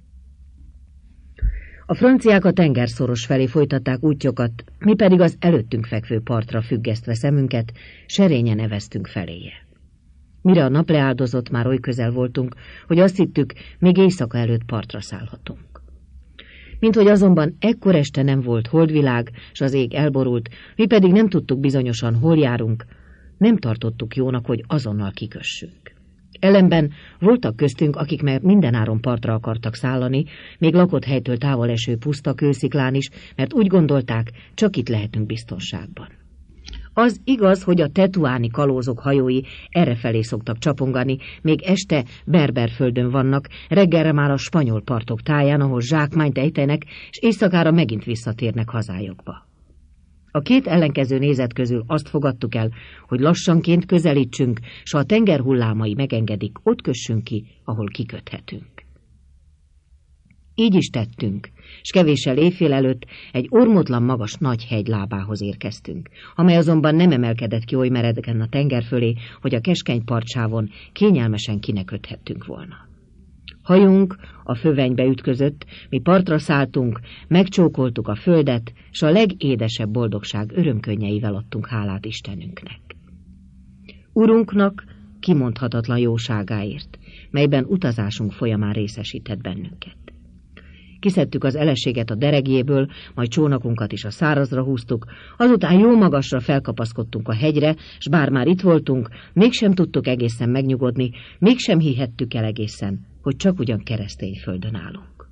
Speaker 1: A franciák a tengerszoros felé folytatták útjukat, mi pedig az előttünk fekvő partra függesztve szemünket, serényen eveztünk feléje. Mire a nap leáldozott, már oly közel voltunk, hogy azt hittük, még éjszaka előtt partra szállhatunk. Minthogy azonban ekkor este nem volt holdvilág, s az ég elborult, mi pedig nem tudtuk bizonyosan, hol járunk, nem tartottuk jónak, hogy azonnal kikössünk. Ellenben voltak köztünk, akik meg mindenáron partra akartak szállani, még lakott helytől távol eső puszta kősziklán is, mert úgy gondolták, csak itt lehetünk biztonságban. Az igaz, hogy a tetuáni kalózok hajói errefelé szoktak csapongani, még este Berberföldön vannak, reggelre már a spanyol partok táján, ahol zsákmányt ejtenek, és éjszakára megint visszatérnek hazájukba. A két ellenkező nézet közül azt fogadtuk el, hogy lassanként közelítsünk, s ha a tenger hullámai megengedik, ott kössünk ki, ahol kiköthetünk. Így is tettünk, s kevéssel éjfél előtt egy ormótlan magas nagy hegy lábához érkeztünk, amely azonban nem emelkedett ki oly meredeken a tenger fölé, hogy a keskeny partsávon kényelmesen kineköthettünk volna. Hajunk a fövenybe ütközött, mi partra szálltunk, megcsókoltuk a földet, s a legédesebb boldogság örömkönnyeivel adtunk hálát Istenünknek. Urunknak kimondhatatlan jóságáért, melyben utazásunk folyamán részesített bennünket. Kiszedtük az eleséget a deregjéből, majd csónakunkat is a szárazra húztuk, azután jó magasra felkapaszkodtunk a hegyre, s bár már itt voltunk, mégsem tudtuk egészen megnyugodni, mégsem hihettük el egészen, hogy csak ugyan keresztény földön állunk.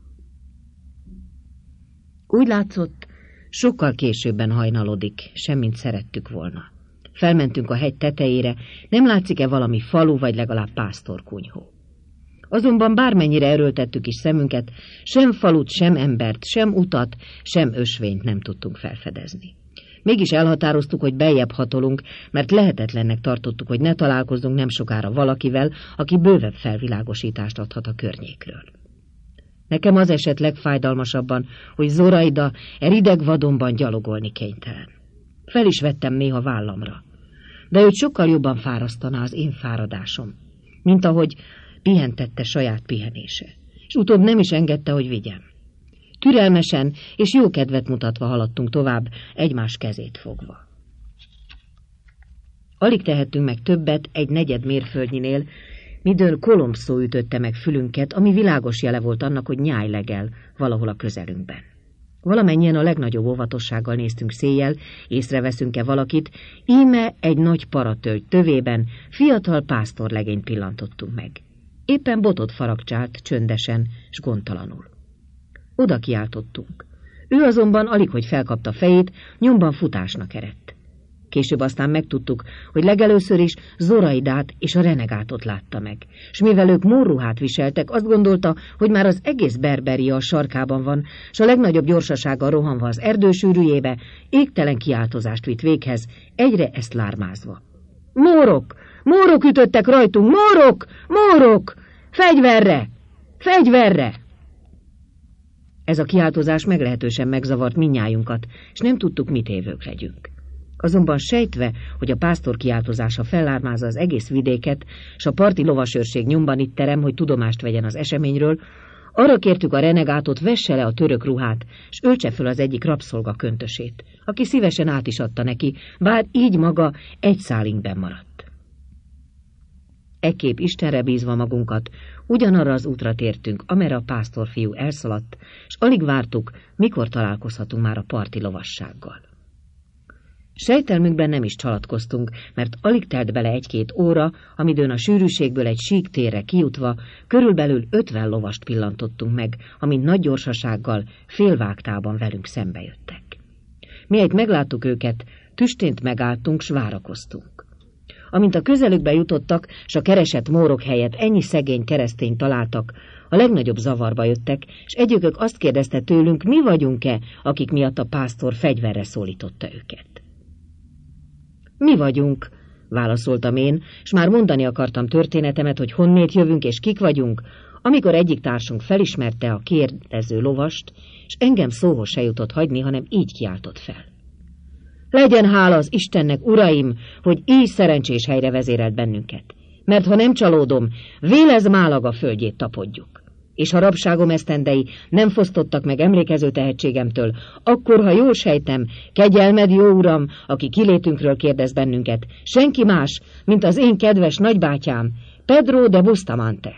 Speaker 1: Úgy látszott, sokkal későbben hajnalodik, semmint szerettük volna. Felmentünk a hegy tetejére, nem látszik-e valami falu, vagy legalább pásztorkunyhó. Azonban bármennyire erőltettük is szemünket, sem falut, sem embert, sem utat, sem ösvényt nem tudtunk felfedezni. Mégis elhatároztuk, hogy beljebb hatolunk, mert lehetetlennek tartottuk, hogy ne találkozzunk nem sokára valakivel, aki bővebb felvilágosítást adhat a környékről. Nekem az esett legfájdalmasabban, hogy Zoraida e rideg vadonban gyalogolni kénytelen. Fel is vettem néha vállamra, de őt sokkal jobban fárasztaná az én fáradásom, mint ahogy pihentette saját pihenése, és utóbb nem is engedte, hogy vigyem. Türelmesen és jó kedvet mutatva haladtunk tovább, egymás kezét fogva. Alig tehettünk meg többet egy negyed mérföldnyinél, midőn kolomszó ütötte meg fülünket, ami világos jele volt annak, hogy nyáj legel valahol a közelünkben. Valamennyien a legnagyobb óvatossággal néztünk széjjel, észreveszünk-e valakit, íme egy nagy paratölgy tövében fiatal pásztorlegényt pillantottunk meg. Éppen botot faragcsált, csöndesen s gondtalanul. Oda kiáltottunk. Ő azonban alig, hogy felkapta fejét, nyomban futásnak eredt. Később aztán megtudtuk, hogy legelőször is Zoraidát és a renegátot látta meg, s mivel ők mórruhát viseltek, azt gondolta, hogy már az egész Berberia a sarkában van, s a legnagyobb gyorsasággal rohanva az erdősűrűjébe, égtelen kiáltozást vitt véghez, egyre ezt lármázva. Mórok! Mórok ütöttek rajtunk! Mórok! Mórok! Fegyverre! Fegyverre! Ez a kiáltozás meglehetősen megzavart mindnyájunkat, és nem tudtuk, mit évők legyünk. Azonban sejtve, hogy a pásztor kiáltozása fellármázza az egész vidéket, s a parti lovasőrség nyomban itt terem, hogy tudomást vegyen az eseményről, arra kértük a renegátot, vesse le a török ruhát, s öltse föl az egyik rabszolga köntösét, aki szívesen át is adta neki, bár így maga egy szálinkben maradt. Ekképp Istenre bízva magunkat, ugyanarra az útra tértünk, amerre a pásztorfiú elszaladt, s alig vártuk, mikor találkozhatunk már a parti lovassággal. Sejtelmünkben nem is csalatkoztunk, mert alig telt bele egy-két óra, amidőn a sűrűségből egy sík térre kijutva körülbelül ötven lovast pillantottunk meg, amint nagy gyorsasággal félvágtában velünk szembe jöttek. Mihelyt megláttuk őket, tüstént megálltunk, s várakoztunk. Amint a közelükbe jutottak, s a keresett mórok helyett ennyi szegény keresztényt találtak, a legnagyobb zavarba jöttek, s egyikük azt kérdezte tőlünk, mi vagyunk-e, akik miatt a pásztor fegyverre szólította őket. Mi vagyunk, válaszoltam én, s már mondani akartam történetemet, hogy honnét jövünk és kik vagyunk, amikor egyik társunk felismerte a kérdező lovast, s engem szóhoz se jutott hagyni, hanem így kiáltott fel. Legyen hála az Istennek, uraim, hogy így szerencsés helyre vezérelt bennünket, mert ha nem csalódom, Vélez Málaga földjét tapodjuk. És ha rabságom esztendei nem fosztottak meg emlékező tehetségemtől, akkor, ha jól sejtem, kegyelmed, jó uram, aki kilétünkről kérdez bennünket, senki más, mint az én kedves nagybátyám, Pedro de Bustamante.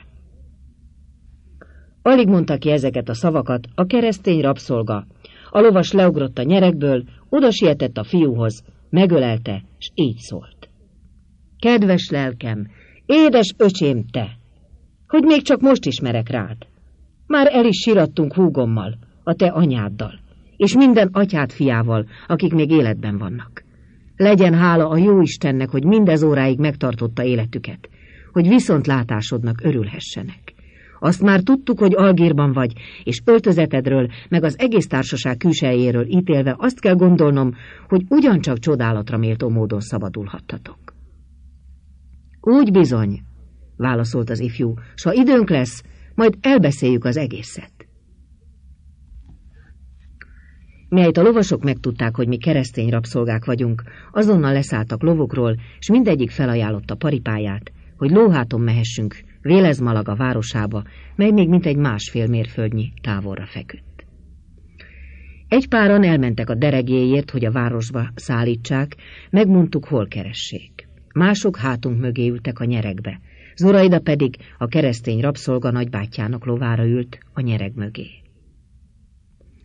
Speaker 1: Alig mondta ki ezeket a szavakat, a keresztény rabszolga. A lovas leugrott a nyerekből, oda sietett a fiúhoz, megölelte, s így szólt. Kedves lelkem, édes öcsém te, hogy még csak most ismerek rád. Már el is sirattunk húgommal, a te anyáddal, és minden atyád fiával, akik még életben vannak. Legyen hála a jó Istennek, hogy mindez óráig megtartotta életüket, hogy viszontlátásodnak örülhessenek. Azt már tudtuk, hogy Algírban vagy, és öltözetedről, meg az egész társaság külsejéről ítélve azt kell gondolnom, hogy ugyancsak csodálatra méltó módon szabadulhattatok. Úgy bizony, válaszolt az ifjú, s ha időnk lesz, majd elbeszéljük az egészet. Mihelyt a lovasok megtudták, hogy mi keresztény rabszolgák vagyunk, azonnal leszálltak lovukról, s mindegyik felajánlotta paripáját, hogy lóháton mehessünk Vélez Málaga városába, mely még mintegy másfél mérföldnyi távolra feküdt. Egy páran elmentek a deregéért, hogy a városba szállítsák, megmondtuk, hol keressék. Mások hátunk mögé ültek a nyeregbe, Zoraida pedig a keresztény rabszolga nagybátyjának lovára ült a nyereg mögé.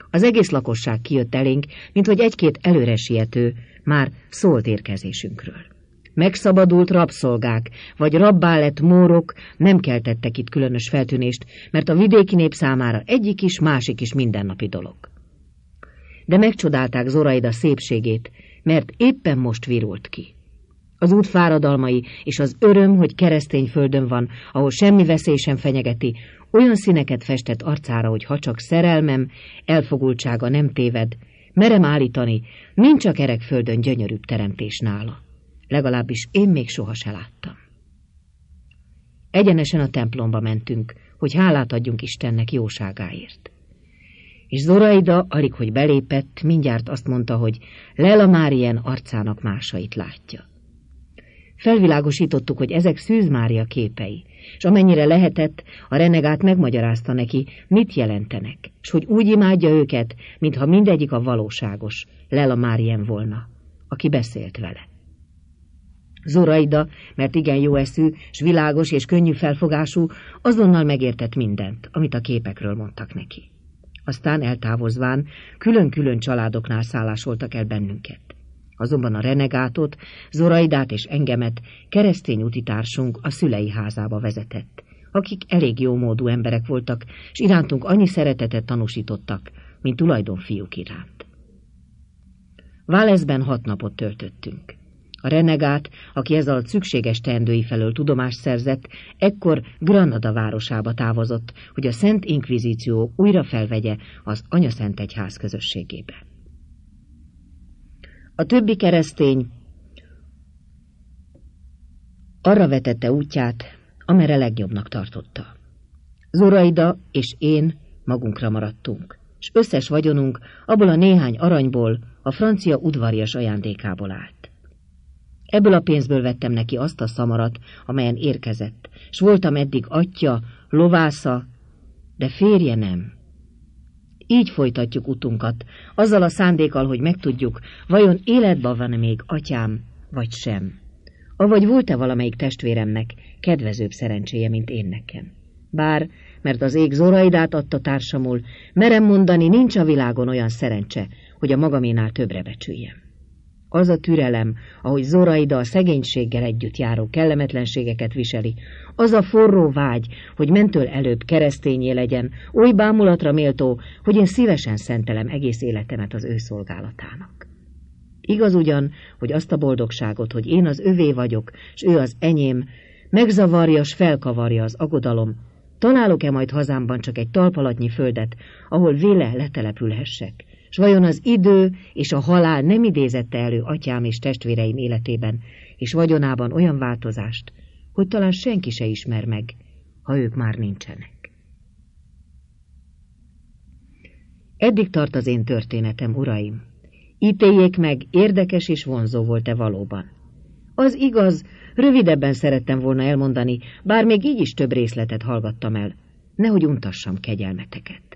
Speaker 1: Az egész lakosság kijött elénk, minthogy egy-két előre siető már szólt érkezésünkről. Megszabadult rabszolgák, vagy rabbá lett mórok nem keltettek itt különös feltűnést, mert a vidéki nép számára egyik is, másik is mindennapi dolog. De megcsodálták Zoraida szépségét, mert éppen most virult ki. Az út fáradalmai és az öröm, hogy keresztény földön van, ahol semmi veszély sem fenyegeti, olyan színeket festett arcára, hogy ha csak szerelmem, elfogultsága nem téved, merem állítani, nincs a kerek földön gyönyörűbb teremtés nála. Legalábbis én még soha se láttam. Egyenesen a templomba mentünk, hogy hálát adjunk Istennek jóságáért. És Zoraida, alig hogy belépett, mindjárt azt mondta, hogy Lela Márien arcának másait látja. Felvilágosítottuk, hogy ezek Szűz Mária képei, és amennyire lehetett, a renegát megmagyarázta neki, mit jelentenek, és hogy úgy imádja őket, mintha mindegyik a valóságos Lela Márien volna, aki beszélt vele. Zoraida, mert igen jó eszű, s világos és könnyű felfogású, azonnal megértett mindent, amit a képekről mondtak neki. Aztán eltávozván külön-külön családoknál szállásoltak el bennünket. Azonban a renegátot, Zoraidát és engemet keresztény utitársunk a szülei házába vezetett, akik elég jómódú emberek voltak, s irántunk annyi szeretetet tanúsítottak, mint tulajdonfiúk iránt. Walesben hat napot töltöttünk. A renegát, aki ez alatt szükséges teendői felől tudomást szerzett, ekkor Granada városába távozott, hogy a Szent Inkvizíció újra felvegye az Anyaszent Egyház közösségébe. A többi keresztény arra vetette útját, amerre legjobbnak tartotta. Zoraida és én magunkra maradtunk, és összes vagyonunk abból a néhány aranyból, a francia udvarias ajándékából állt. Ebből a pénzből vettem neki azt a szamarat, amelyen érkezett, s voltam eddig atya, lovásza, de férje nem. Így folytatjuk utunkat, azzal a szándékkal, hogy megtudjuk, vajon életben van-e még atyám, vagy sem. Avagy volt-e valamelyik testvéremnek kedvezőbb szerencséje, mint én nekem. Bár, mert az ég Zoraidát adta társamul, merem mondani, nincs a világon olyan szerencse, hogy a magaménál többre becsüljem. Az a türelem, ahogy Zoraida a szegénységgel együtt járó kellemetlenségeket viseli, az a forró vágy, hogy mentől előbb keresztényé legyen, oly bámulatra méltó, hogy én szívesen szentelem egész életemet az ő szolgálatának. Igaz ugyan, hogy azt a boldogságot, hogy én az övé vagyok, s ő az enyém, megzavarja s felkavarja az aggodalom, találok-e majd hazámban csak egy talpalatnyi földet, ahol véle letelepülhessek, s vajon az idő és a halál nem idézette elő atyám és testvéreim életében, és vagyonában olyan változást, hogy talán senki se ismer meg, ha ők már nincsenek. Eddig tart az én történetem, uraim. Ítéljék meg, érdekes és vonzó volt-e valóban. Az igaz, rövidebben szerettem volna elmondani, bár még így is több részletet hallgattam el, nehogy untassam kegyelmeteket.